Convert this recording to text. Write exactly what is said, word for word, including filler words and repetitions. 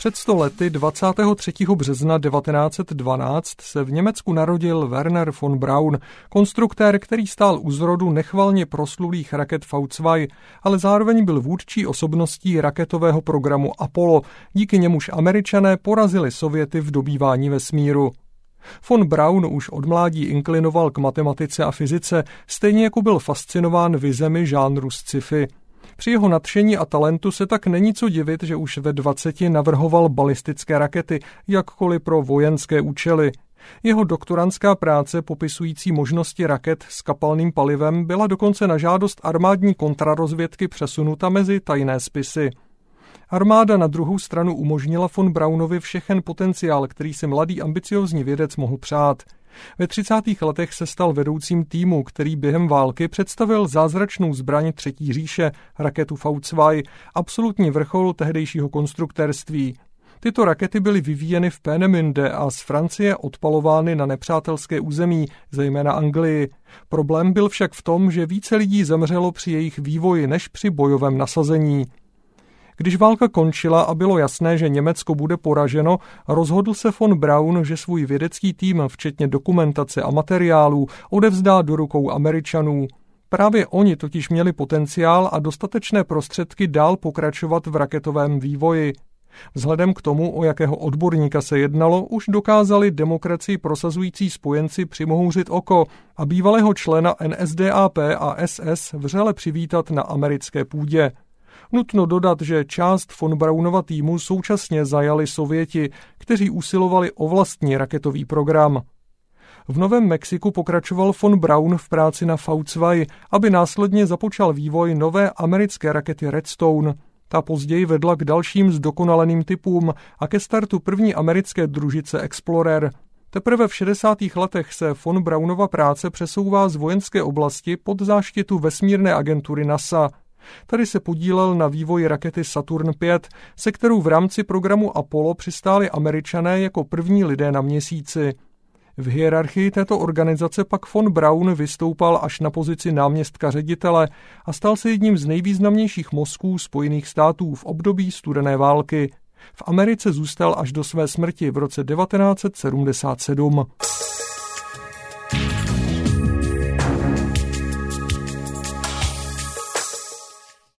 Před sto lety dvacátého třetího března devatenáct set dvanáct se v Německu narodil Wernher von Braun, konstruktér, který stál u zrodu nechvalně proslulých raket V dva, ale zároveň byl vůdčí osobností raketového programu Apollo, díky němuž Američané porazili Sověty v dobývání vesmíru. Von Braun už od mládí inklinoval k matematice a fyzice, stejně jako byl fascinován vizemi žánru sci-fi. Při jeho nadšení a talentu se tak není co divit, že už ve dvaceti navrhoval balistické rakety, jakkoliv pro vojenské účely. Jeho doktorantská práce popisující možnosti raket s kapalným palivem byla dokonce na žádost armádní kontrarozvědky přesunuta mezi tajné spisy. Armáda na druhou stranu umožnila von Braunovi všechen potenciál, který si mladý ambiciózní vědec mohl přát. Ve třicátých letech se stal vedoucím týmu, který během války představil zázračnou zbraň Třetí říše, raketu V dva, absolutní vrchol tehdejšího konstruktérství. Tyto rakety byly vyvíjeny v Peenemünde a z Francie odpalovány na nepřátelské území, zejména Anglii. Problém byl však v tom, že více lidí zemřelo při jejich vývoji než při bojovém nasazení. Když válka končila a bylo jasné, že Německo bude poraženo, rozhodl se von Braun, že svůj vědecký tým, včetně dokumentace a materiálů, odevzdá do rukou Američanů. Právě oni totiž měli potenciál a dostatečné prostředky dál pokračovat v raketovém vývoji. Vzhledem k tomu, o jakého odborníka se jednalo, už dokázali demokracii prosazující spojenci přimhouřit oko a bývalého člena N S D A P a S S vřele přivítat na americké půdě. Nutno dodat, že část von Braunova týmu současně zajali Sověti, kteří usilovali o vlastní raketový program. V Novém Mexiku pokračoval von Braun v práci na V dva, aby následně započal vývoj nové americké rakety Redstone. Ta později vedla k dalším zdokonaleným typům a ke startu první americké družice Explorer. Teprve v šedesátých letech se von Braunova práce přesouvá z vojenské oblasti pod záštitu vesmírné agentury NASA. Tady se podílel na vývoji rakety Saturn pět, se kterou v rámci programu Apollo přistáli Američané jako první lidé na měsíci. V hierarchii této organizace pak von Braun vystoupal až na pozici náměstka ředitele a stal se jedním z nejvýznamnějších mozků Spojených států v období studené války. V Americe zůstal až do své smrti v roce devatenáct set sedmdesát sedm.